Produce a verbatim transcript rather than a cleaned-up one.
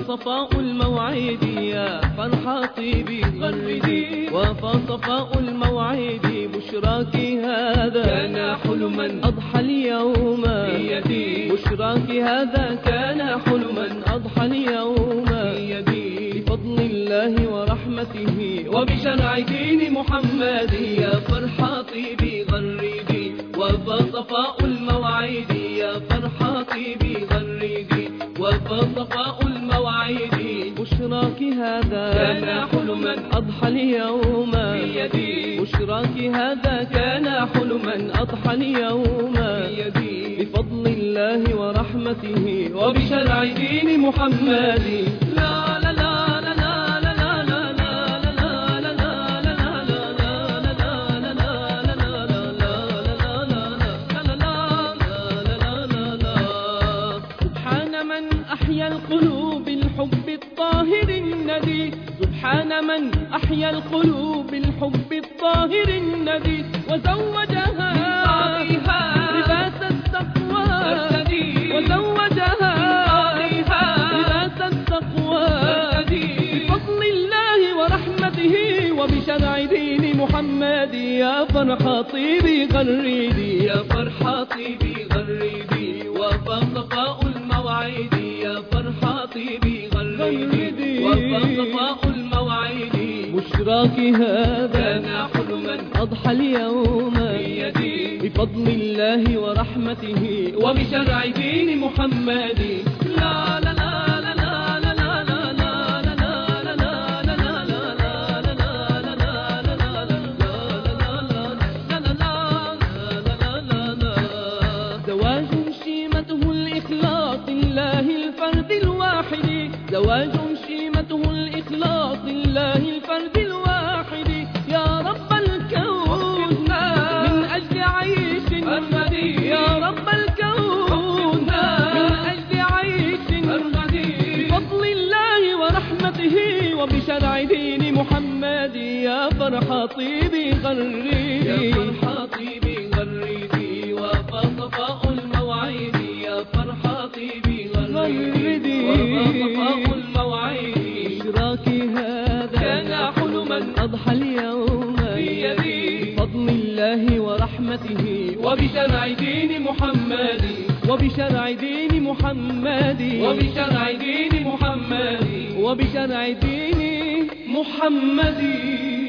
صفاء الموعد يا فرحة طيبي غردي، وفى صفاء الموعد بشراك هذا كان حلما أضحى اليوم بيدي، بشراك هذا كان حلما أضحى اليوم بيدي، بفضل الله ورحمته وبشرع دين محمد يا فرحة طيبي غردي، وفى صفاء الموعد يا فرحة طيبي غردي، وفى صفاء الموعد بشراك هذا كان حلما أضحى اليوم بيدي، بشراك هذا كان حلما أضحى اليوم بيدي، بفضل الله ورحمته وبشرع دين محمد. لا لا لا لا القلوب الحب الطاهر الندي، سبحان من أحيا القلوب الحب الطاهر الندي، وزوجها لباس التقوى، وزوجها لباس التقوى، بفضل الله ورحمته وبشرع دين محمد يا فرحة طيبي غردي، يا فرحة طيبي غردي، وفى صفاء الموعد يا فرحة طيبي غردي، وفى صفاء الموعد بشراك هذا كان حلما أضحى اليوم بيدي، بفضل الله ورحمته وبشرع دين محمد. لا لا لا زواج شيمته الإخلاص لله الفرد الواحد، يا رب الكون من أجل عيش أرمدي، يا رب الكون من أجل عيش أرمدي، بفضل الله ورحمته وبشرع دين محمد يا فرحة طيبي غردي، يا فرحة طيبي غردي، وفى صفاء الموعد يا فرحة طيبي غردي، وفى صفاء الموعد بشراك هذا كان حلما أضحى اليوم بيدي، بفضل الله ورحمته وبشرع دين محمد، وبشرع دين محمد، وبشرع دين محمد، وبشرع دين محمد.